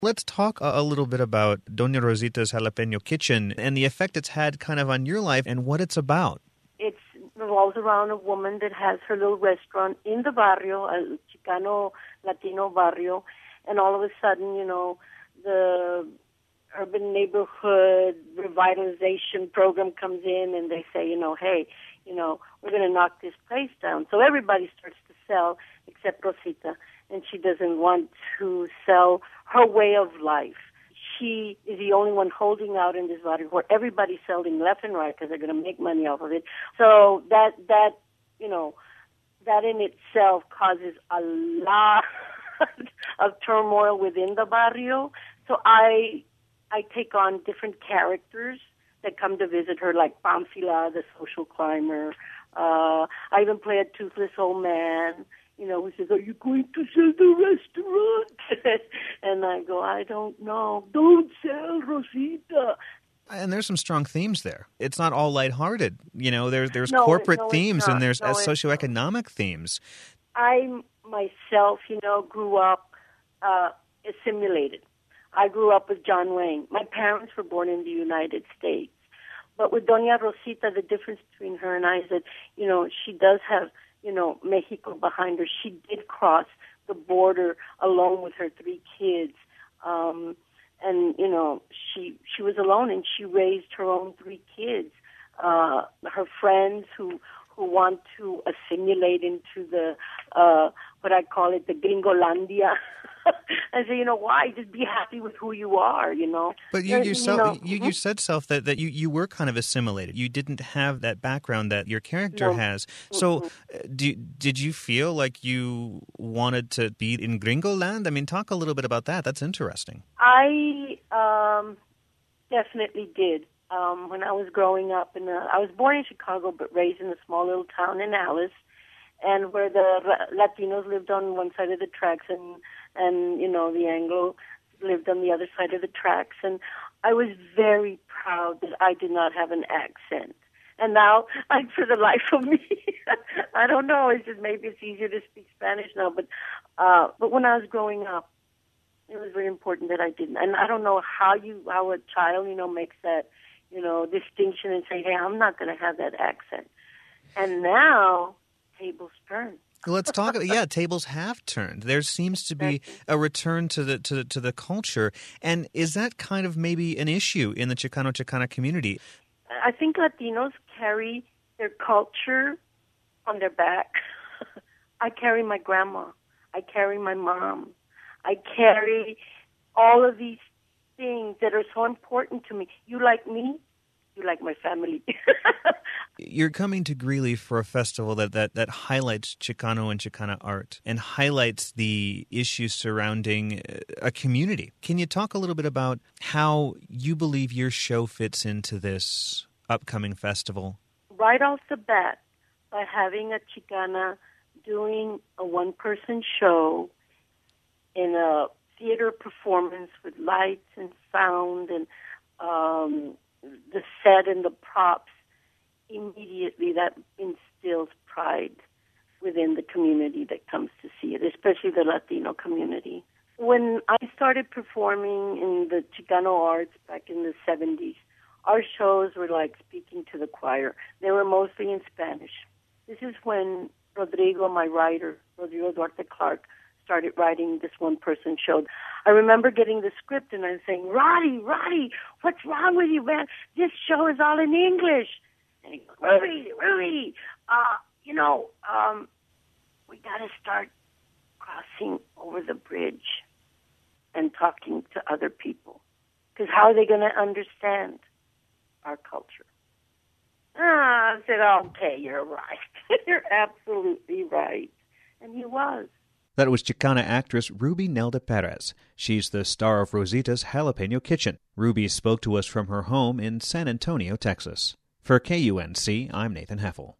Let's talk a little bit about Doña Rosita's Jalapeno Kitchen and the effect it's had kind of on your life and what it's about. It revolves around a woman that has her little restaurant in the barrio, a Chicano Latino barrio, and all of a sudden, the urban neighborhood revitalization program comes in and they say, hey, we're going to knock this place down. So everybody starts to sell except Rosita, and she doesn't want to sell her way of life. She is the only one holding out in this barrio where everybody's selling left and right because they're going to make money off of it. So that in itself causes a lot of turmoil within the barrio. So I take on different characters that come to visit her, like Pamphila, the social climber. I even play a toothless old man, who says, "Are you going to sell the restaurant?" And I go, "I don't know. Don't sell, Rosita." And there's some strong themes there. It's not all lighthearted. There's No, corporate no, it's themes not. and there's No, it's socioeconomic themes. I myself, grew up assimilated. I grew up with John Wayne. My parents were born in the United States. But with Doña Rosita, the difference between her and I is that, she does have, Mexico behind her. She did cross the border alone with her 3 kids. And, she was alone and she raised her own 3 kids. Her friends who want to assimilate into the, what I call it, the Gringolandia. I say, why? Just be happy with who you are, But you said, Self, that you were kind of assimilated. You didn't have that background that your character has. So did you feel like you wanted to be in Gringoland? I mean, talk a little bit about that. That's interesting. I definitely did. When I was growing up, I was born in Chicago but raised in a small little town in Alice, and where the Latinos lived on one side of the tracks and the Anglo lived on the other side of the tracks. And I was very proud that I did not have an accent. And now, for the life of me, I don't know, it's just maybe it's easier to speak Spanish now. But when I was growing up, it was very important that I didn't. And I don't know how a child, makes that, distinction and say, hey, I'm not going to have that accent. And now, tables turn. Let's talk. Yeah, tables have turned. There seems to be a return to the culture, and is that kind of maybe an issue in the Chicana community? I think Latinos carry their culture on their back. I carry my grandma. I carry my mom. I carry all of these things that are so important to me. You like me? You like my family. You're coming to Greeley for a festival that highlights Chicano and Chicana art and highlights the issues surrounding a community. Can you talk a little bit about how you believe your show fits into this upcoming festival? Right off the bat, by having a Chicana doing a one-person show in a theater performance with lights and sound and the set and the props, immediately that instills pride within the community that comes to see it, especially the Latino community. When I started performing in the Chicano arts back in the 70s, our shows were like speaking to the choir. They were mostly in Spanish. This is when Rodrigo, my writer, Rodrigo Duarte Clark, started writing this one-person show. I remember getting the script and I'm saying, Roddy, what's wrong with you, man? This show is all in English. And he goes, Rudy, we got to start crossing over the bridge and talking to other people. Because how are they going to understand our culture? I said, okay, you're right. You're absolutely right. And he was. That was Chicana actress Ruby Nelda Perez. She's the star of Rosita's Jalapeno Kitchen. Ruby spoke to us from her home in San Antonio, Texas. For KUNC, I'm Nathan Heffel.